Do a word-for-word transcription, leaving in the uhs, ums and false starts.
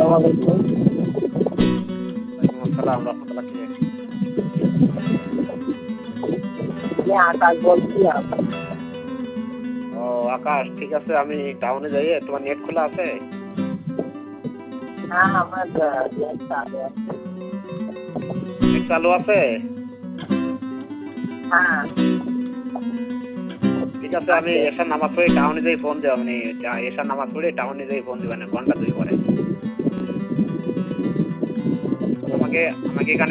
আলাইকুম। ওয়ালাইকুম আসসালাম রাহমাতুল্লাহ কে? আমি আকাশ বলছি। আকাশ। ও আকাশ, ঠিক আছে আমি টাউনে যাইয়ে তোমার নেট খোলা আছে? না আমার আ নেট চালু আছে। নেট চালু আছে? হ্যাঁ। ঠিক আছে আমি আছে। এশার নামাজ পড়ে টাউনে যাই ফোন দেব আপনি এশার নামাজ পড়ে টাউনে যাই ফোন দিবেন ঘন্টা দুই পরে। আমাকে আমাকে এখানে